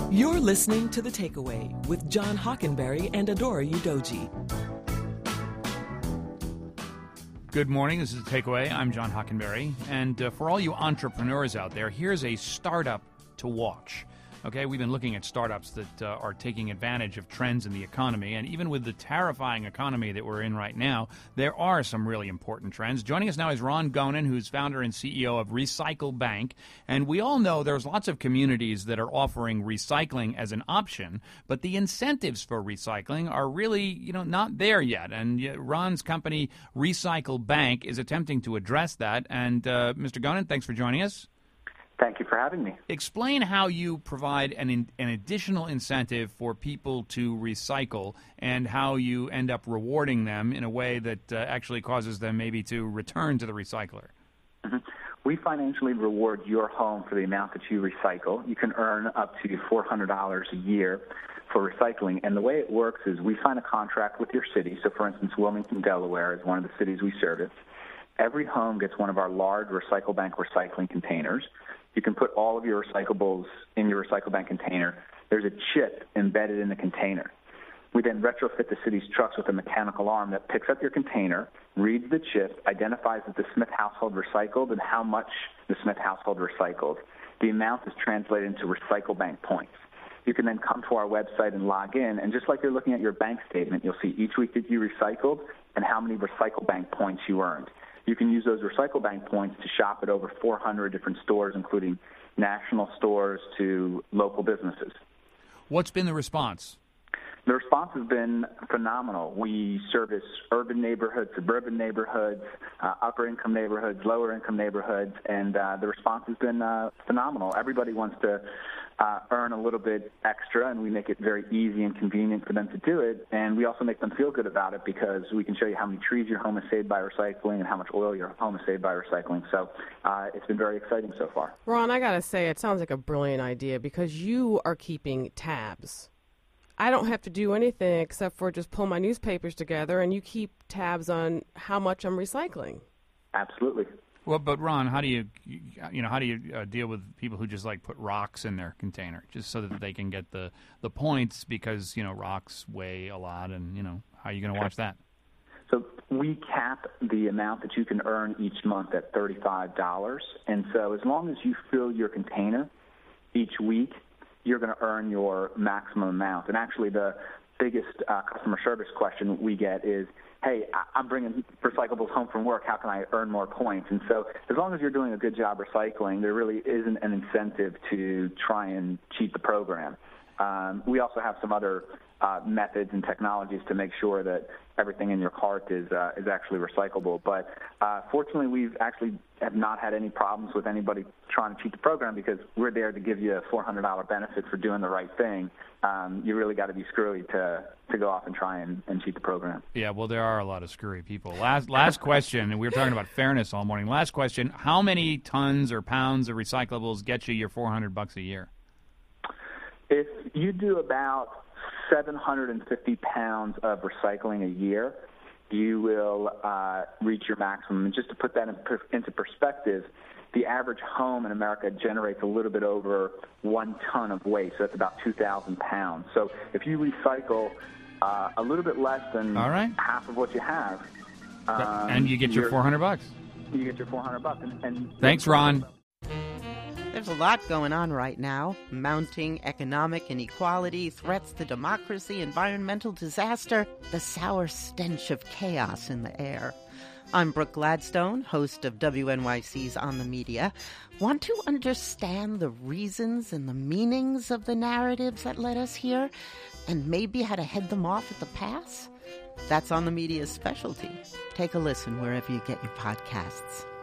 You're listening to The Takeaway with John Hockenberry and Adora Udoji. Good morning. This is The Takeaway. I'm John Hockenberry. And for all you entrepreneurs out there, here's a startup to watch. Okay, we've been looking at startups that are taking advantage of trends in the economy, and even with the terrifying economy that we're in right now, there are some really important trends. Joining us now is Ron Gonen, who's founder and CEO of Recycle Bank, and we all know there's lots of communities that are offering recycling as an option, but the incentives for recycling are really, not there yet, and Ron's company, Recycle Bank, is attempting to address that, and Mr. Gonen, thanks for joining us. Thank you for having me. Explain how you provide an additional incentive for people to recycle and how you end up rewarding them in a way that actually causes them maybe to return to the recycler. Mm-hmm. We financially reward your home for the amount that you recycle. You can earn up to $400 a year for recycling. And the way it works is we sign a contract with your city. So, for instance, Wilmington, Delaware is one of the cities we service. Every home gets one of our large Recycle Bank recycling containers. You can put all of your recyclables in your Recycle Bank container. There's a chip embedded in the container. We then retrofit the city's trucks with a mechanical arm that picks up your container, reads the chip, identifies that the Smith household recycled and how much the Smith household recycled. The amount is translated into Recycle Bank points. You can then come to our website and log in, and just like you're looking at your bank statement, you'll see each week that you recycled and how many Recycle Bank points you earned. You can use those Recycle Bank points to shop at over 400 different stores, including national stores to local businesses. What's been the response? The response has been phenomenal. We service urban neighborhoods, suburban neighborhoods, upper-income neighborhoods, lower-income neighborhoods, and the response has been phenomenal. Everybody wants to earn a little bit extra, and we make it very easy and convenient for them to do it. And we also make them feel good about it because we can show you how many trees your home is saved by recycling and how much oil your home is saved by recycling. So it's been very exciting so far. Ron, I got to say, it sounds like a brilliant idea because you are keeping tabs. I don't have to do anything except for just pull my newspapers together, and you keep tabs on how much I'm recycling. Absolutely. Well, but Ron, how do you deal with people who just put rocks in their container just so that they can get the points because rocks weigh a lot, and how are you going to watch that? So we cap the amount that you can earn each month at $35, and so as long as you fill your container each week, you're going to earn your maximum amount. And actually, the biggest customer service question we get is, hey, I'm bringing recyclables home from work. How can I earn more points? And so as long as you're doing a good job recycling, there really isn't an incentive to try and cheat the program. We also have some other methods and technologies to make sure that everything in your cart is actually recyclable. But fortunately, we've actually have not had any problems with anybody trying to cheat the program because we're there to give you a $400 benefit for doing the right thing. You really got to be screwy to go off and try and cheat the program. Yeah, well, there are a lot of screwy people. Last question, and we were talking about fairness all morning. Last question, how many tons or pounds of recyclables get you your $400 a year? If you do about 750 pounds of recycling a year, you will reach your maximum. And just to put that into perspective, the average home in America generates a little bit over 1 ton of waste. So that's about 2,000 pounds. So if you recycle a little bit less than half of what you have, and you get your $400. You get your $400. And thanks, Ron. There's a lot going on right now. Mounting economic inequality, threats to democracy, environmental disaster, the sour stench of chaos in the air. I'm Brooke Gladstone, host of WNYC's On the Media. Want to understand the reasons and the meanings of the narratives that led us here, and maybe how to head them off at the pass? That's On the Media's specialty. Take a listen wherever you get your podcasts.